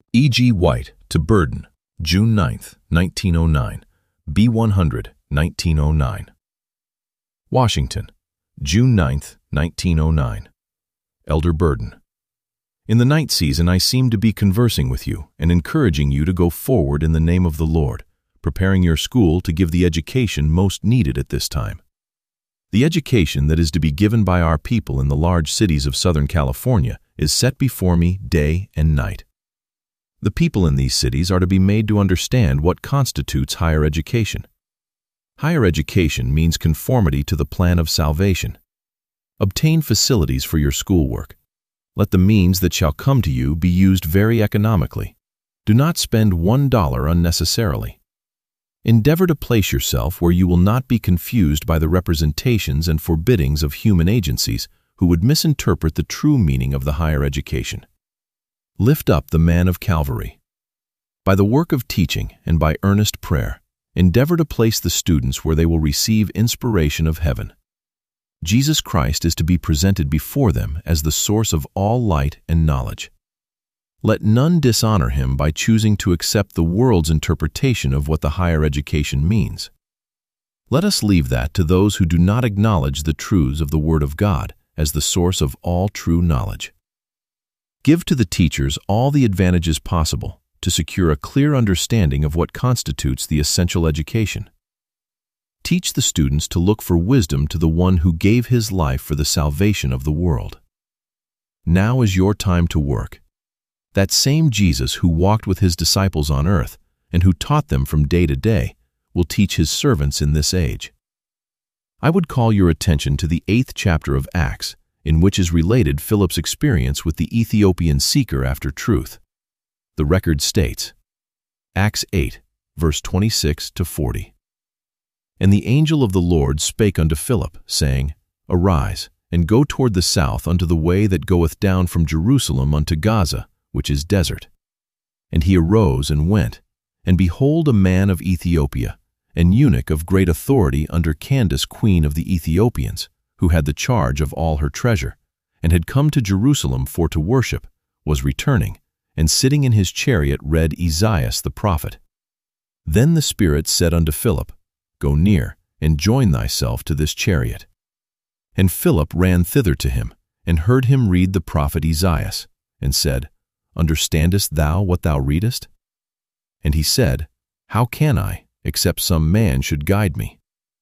E.G. White to Burden, June 9, 1909, B100, 1909. Washington, June 9, 1909. Elder Burden. In the night season I seem to be conversing with you and encouraging you to go forward in the name of the Lord, preparing your school to give the education most needed at this time. The education that is to be given by our people in the large cities of Southern California is set before me day and night. The people in these cities are to be made to understand what constitutes higher education. Higher education means conformity to the plan of salvation. Obtain facilities for your schoolwork. Let the means that shall come to you be used very economically. Do not spend $1 unnecessarily. Endeavor to place yourself where you will not be confused by the representations and forbiddings of human agencies who would misinterpret the true meaning of the higher education. Lift up the man of Calvary. By the work of teaching and by earnest prayer, endeavor to place the students where they will receive inspiration of heaven. Jesus Christ is to be presented before them as the source of all light and knowledge. Let none dishonor him by choosing to accept the world's interpretation of what the higher education means. Let us leave that to those who do not acknowledge the truths of the Word of God as the source of all true knowledge. Give to the teachers all the advantages possible to secure a clear understanding of what constitutes the essential education. Teach the students to look for wisdom to the one who gave his life for the salvation of the world. Now is your time to work. That same Jesus who walked with his disciples on earth and who taught them from day to day will teach his servants in this age. I would call your attention to the 8th chapter of Acts, in which is related Philip's experience with the Ethiopian seeker after truth. The record states, Acts 8, verse 26 to 40. And the angel of the Lord spake unto Philip, saying, Arise, and go toward the south unto the way that goeth down from Jerusalem unto Gaza, which is desert. And he arose and went, and behold a man of Ethiopia, an eunuch of great authority under Candace queen of the Ethiopians, who had the charge of all her treasure, and had come to Jerusalem for to worship, was returning, and sitting in his chariot read Esaias the prophet. Then the Spirit said unto Philip, Go near, and join thyself to this chariot. And Philip ran thither to him, and heard him read the prophet Esaias, and said, Understandest thou what thou readest? And he said, How can I, except some man should guide me?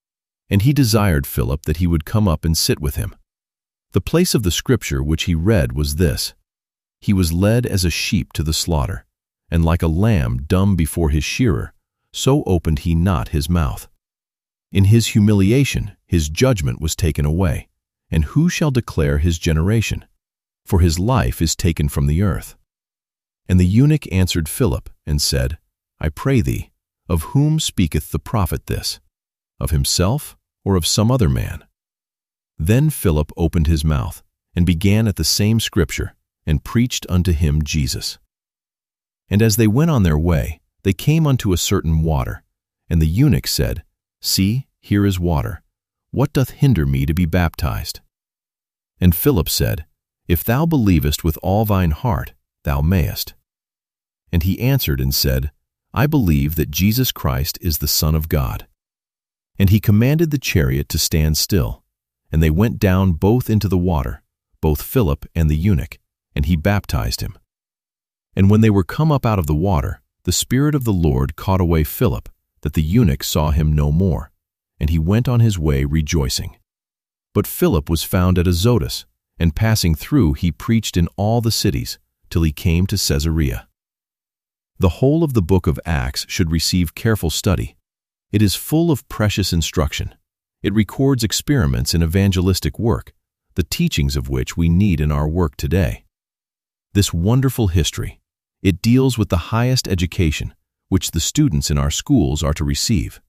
And he desired Philip that he would come up and sit with him. The place of the scripture which he read was this: He was led as a sheep to the slaughter, and like a lamb dumb before his shearer, so opened he not his mouth. In his humiliation his judgment was taken away, and who shall declare his generation? For his life is taken from the earth. And the eunuch answered Philip, and said, I pray thee, of whom speaketh the prophet this? Of himself, or of some other man? Then Philip opened his mouth, and began at the same scripture, and preached unto him Jesus. And as they went on their way, they came unto a certain water, and the eunuch said, See, here is water. What doth hinder me to be baptized? And Philip said, If thou believest with all thine heart, thou mayest. And he answered and said, I believe that Jesus Christ is the Son of God. And he commanded the chariot to stand still, and they went down both into the water, both Philip and the eunuch, and he baptized him. And when they were come up out of the water, the Spirit of the Lord caught away Philip, that the eunuch saw him no more, and he went on his way rejoicing. But Philip was found at Azotus, and passing through he preached in all the cities, till he came to Caesarea. The whole of the book of Acts should receive careful study. It is full of precious instruction. It records experiments in evangelistic work, the teachings of which we need in our work today. This wonderful history, it deals with the highest education, which the students in our schools are to receive.